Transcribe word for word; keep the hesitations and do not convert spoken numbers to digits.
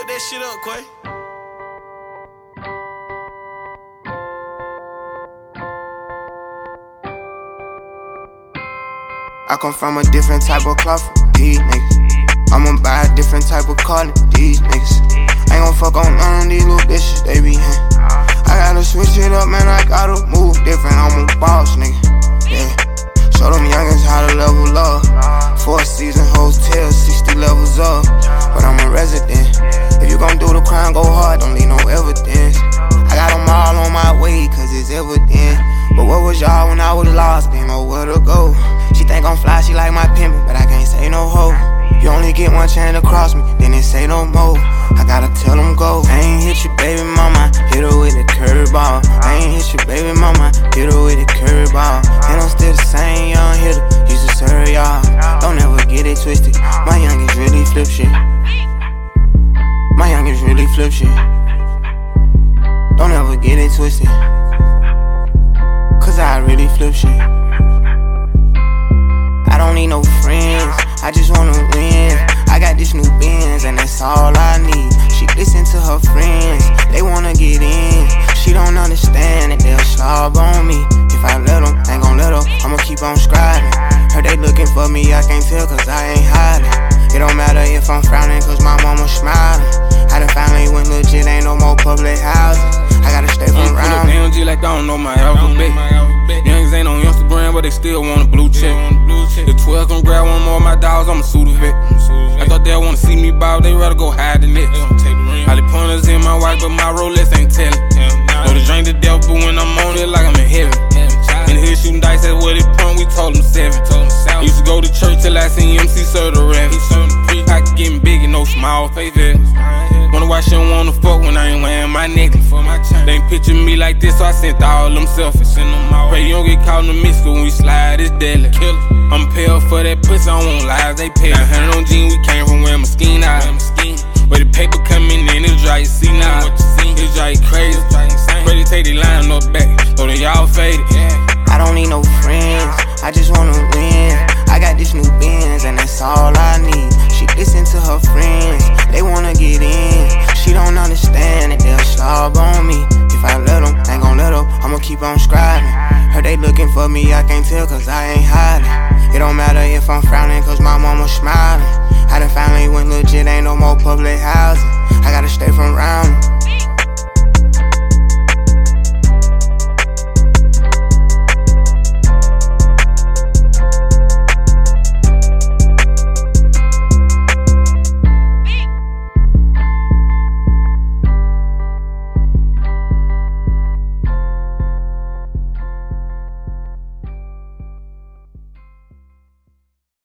Cook that shit up, Quay. I come from a different type of cloth for these niggas. I'ma buy a different type of car than these niggas. Ain't gon' fuck on none of these little bitches, they be in. I gotta switch it up, man, I gotta move different. I'm a boss, nigga, yeah. Show them youngins how to level up. Four season hotel, sixty levels up. But I'm a resident. If you gon' do the crime, go hard, don't need no evidence. I got them all on my way, cause it's evident. But what was y'all when I was lost, didn't know where to go. She think I'm fly, she like my pimpin', but I can't say no hoe. You only get one chance to cross me, then it say no more. I gotta tell them go. I ain't hit your baby mama, hit her with a curveball. I ain't hit your baby mama, hit her with a curveball. And I'm still the same young hitter, used to serve y'all. Don't ever get it twisted, my youngins really flip shit. My youngins really flip shit. Don't ever get it twisted, cause I really flip shit. I don't need no friends, I just wanna win. I got this new Benz and that's all I need. She listen to her friends, they wanna get in. She don't understand that they'll slob on me. If I let them, ain't gon' let them, I'ma keep on scribing. Heard they looking for me, I can't tell cause I ain't hiding. It don't matter if I'm frowning cause my mama smiling. I done finally went legit, ain't no more public housing. I gotta stay from around. Pull up G like I don't know my alphabet. Youngins ain't on Instagram, but they still want a blue check. If twelve can grab one more of my dogs, I'ma sue the vet. I thought they wanna see me bow, they rather go hide the net. All the pointers in my watch, but my Rolex ain't tellin'. Know to drink the devil, but when I'm on it, like I'm in heaven. In the hood shooting dice, that's what it point, we told them seven. Used to go to church till I seen M C serve the rap. Pocket getting big and no small face vests. Wonder why she don't wanna fuck when I ain't wearing my necklace. They ain't picture me like this, so I sent all them selfies. Pray you don't get caught in the mix, cause when we slide, it's deadly. I'm pale for that pussy, I won't lie, they pay. nine hundred on jeans, we came from where my skin out. Where the paper coming in, it's dry, you see now. It's dry, crazy. Ready to take the line up back, so they all faded. I don't need no friends, I just wanna win. I got this new Benz and that's all I need. She listen to her friends, they wanna get in. She don't understand that they'll slob on me. If I let them, ain't gon' let them, I'ma keep on scribing. Heard they looking for me, I can't tell cause I ain't hiding. It don't matter if I'm frowning cause my mama smiling. I done finally went legit, ain't no more public housing. I gotta stay from around.